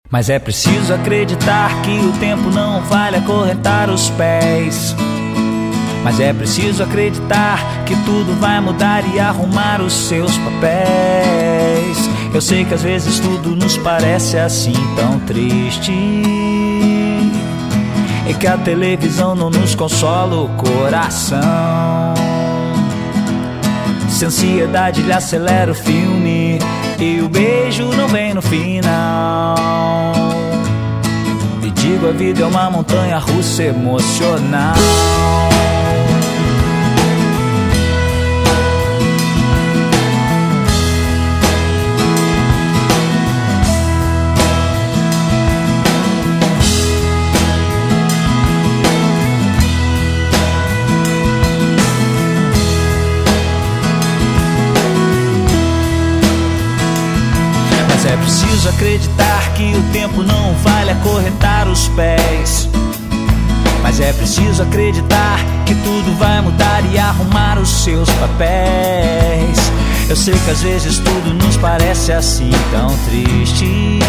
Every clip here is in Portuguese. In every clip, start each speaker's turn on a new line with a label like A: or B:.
A: Mas é preciso acreditar que o tempo não vale acorrentar os pés. Mas é preciso acreditar que tudo vai mudar e arrumar os seus papéis. Eu sei que às vezes tudo nos parece assim tão triste, e que a televisão não nos consola o coração. Se a ansiedade lhe acelera o filme e o beijo não vem no final, e digo, a vida é uma montanha russa emocional. É preciso acreditar que o tempo não vale acorrentar os pés. Mas é preciso acreditar que tudo vai mudar e arrumar os seus papéis. Eu sei que às vezes tudo nos parece assim tão triste,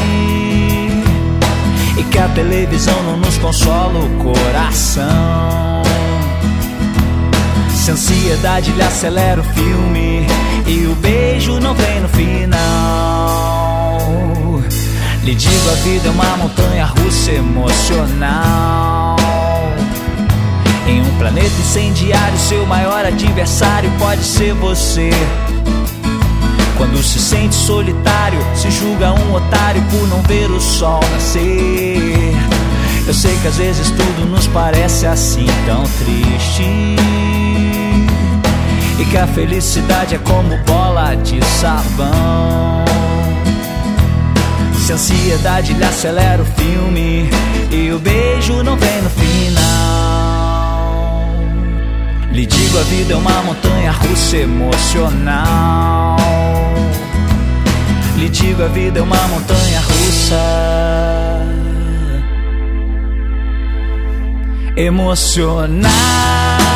A: e que a televisão não nos consola o coração. Se a ansiedade lhe acelera o filme e o beijo não vem no final, lhe digo, a vida é uma montanha russa emocional. Em um planeta incendiário, seu maior adversário pode ser você. Quando se sente solitário, se julga um otário por não ver o sol nascer. Eu sei que às vezes tudo nos parece assim tão triste, e que a felicidade é como bola de sabão. Se a ansiedade lhe acelera o filme e o beijo não vem no final, lhe digo, a vida é uma montanha russa emocional. Lhe digo, a vida é uma montanha russa emocional.